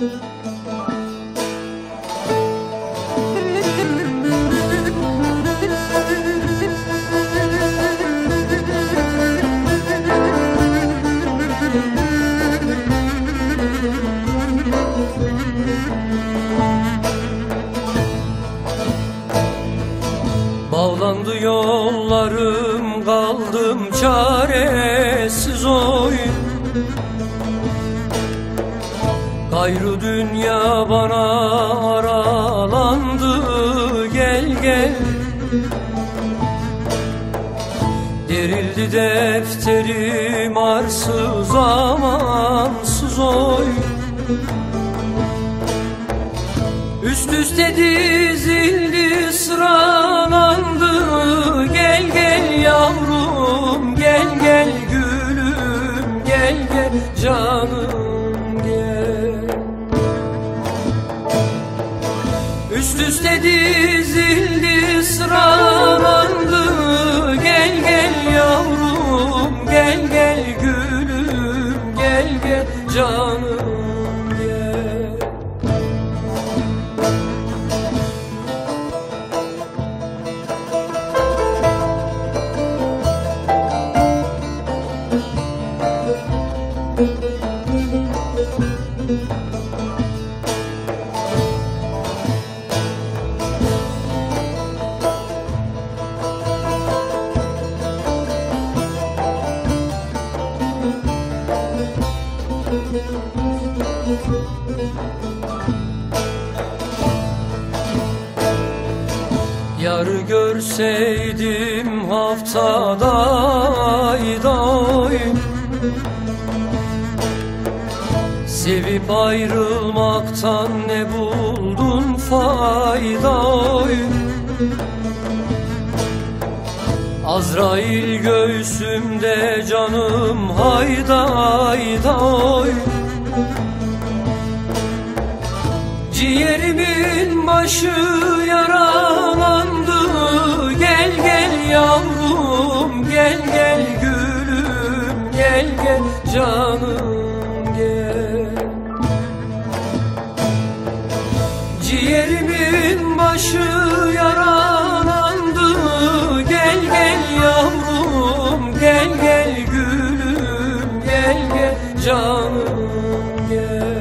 Bağlandı yollarım, kaldım çaresiz oy. Gayrı dünya bana aralandı, gel gel. Derildi defterim arsız amansız oy. Üst üste dizildi, sıralandı, gel gel yavrum, gel gel gülüm, gel gel canım gel. Üst üste dizildi, sıralandı, gel gel yavrum, gel gel gülüm, gel gel canım. Yarı görseydim haftada ayda oy. Sevip ayrılmaktan ne buldun fayda oy. Azrail göğsümde canım hayda hayda oy. Ciğerimin başı yaralandı, gel gel yavrum, gel gel gülüm, gel gel canım gel. Ciğerimin başı yaralandı, gel gel yavrum, gel gel gülüm, gel gel canım gel.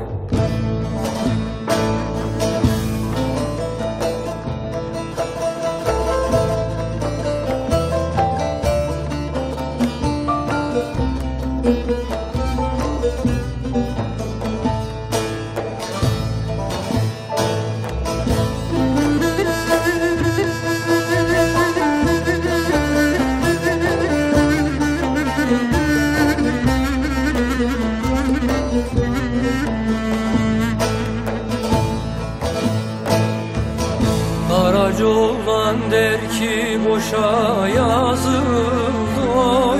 Karaca oğlan der ki boşa yazıldı oy.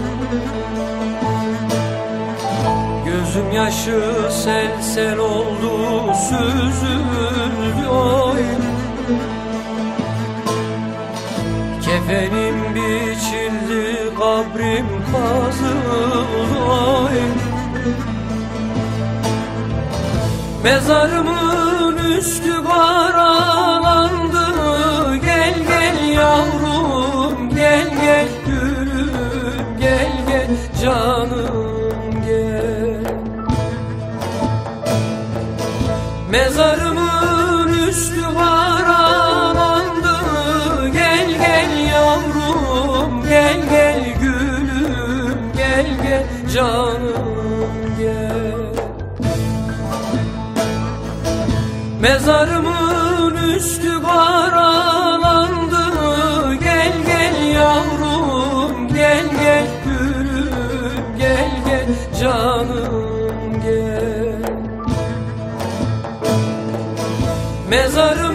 Gözüm yaşı sel sel oldu, süzüldü oy. Kefenim biçildi, kabrim kazıldı oy. Mezarımın üstü karalandı, gel gel yavrum, gel gel gülüm, gel gel canım gel. Mezarımın üstü karalandı, gel gel yavrum, gel gel gülüm, gel gel canım gel. Mezarımın üstü karalandı, gel gel yavrum, gel gel gülüm, gel gel canım gel. Mezarım